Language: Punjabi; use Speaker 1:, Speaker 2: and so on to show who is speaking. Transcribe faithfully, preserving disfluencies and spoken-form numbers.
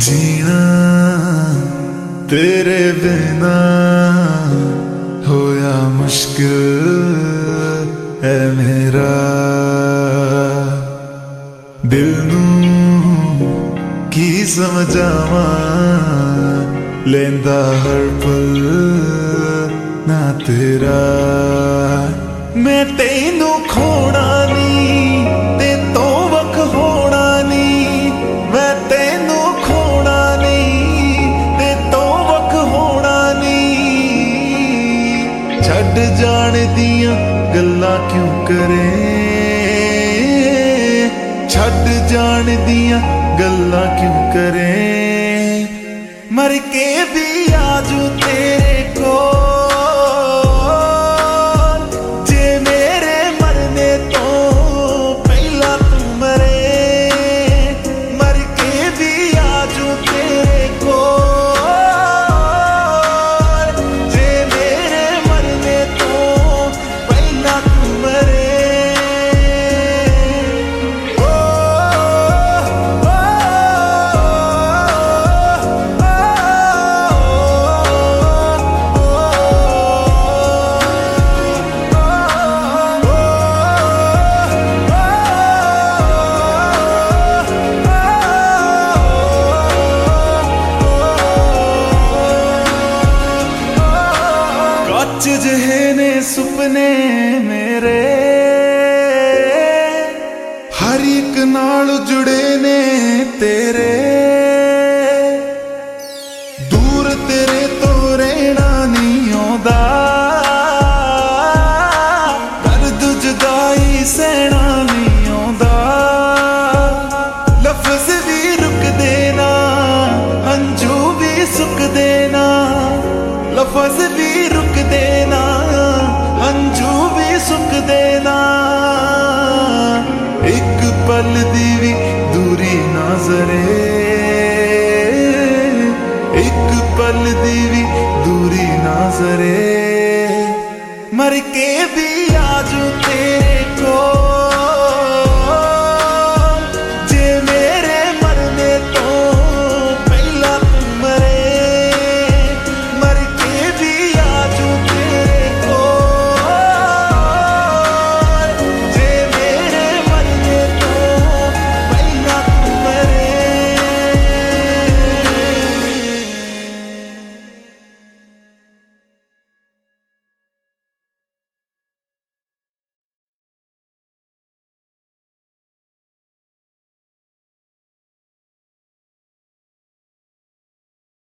Speaker 1: जीना तेरे बिना होया मुश्किल है मेरा। दिल नू की समझावा लेंदा हर पल ना तेरा। मैं तेनू खोना नी ते तो वख होना नी, मैं तेनू खोना नी ते तो वख होना नी। छड़ जान दियां गल्लां क्यों करे, छड़ जान दियां गल्लां क्यों करे। मर के भी आजू तेरे को ਜਿਹੇ ਨੇ ਸੁਪਨੇ ਮੇਰੇ, ਹਰ ਇੱਕ ਨਾਲ ਜੁੜੇ ਨੇ ਤੇਰੇ। ਦੂਰ ਤੇਰੇ ਤੋਂ ਰਹਿਣਾ ਨਹੀਂ ਆਉਂਦਾ, ਦਰਦ ਜੁਦਾਈ ਸਹਿਣਾ ਨਹੀਂ ਆਉਂਦਾ। ਲਫ਼ਜ਼ ਵੀ ਰੁਕਦੇ ਨਾ, ਹੰਝੂ ਵੀ ਸੁੱਕਦੇ ਨਾ, ਲਫ਼ਜ਼ ਵੀ ਰੁਕਦੇ ਨਾ, ਹੰਝੂ ਵੀ ਸੁੱਕਦੇ ਨਾ। ਇੱਕ ਪਲ ਦੀ ਵੀ ਦੂਰੀ ਨਾ ਜ਼ਰੇ, ਇੱਕ ਪਲ ਦੀ ਵੀ ਦੂਰੀ ਨਾ ਜ਼ਰੇ। ਮਰ ਕੇ ਵੀ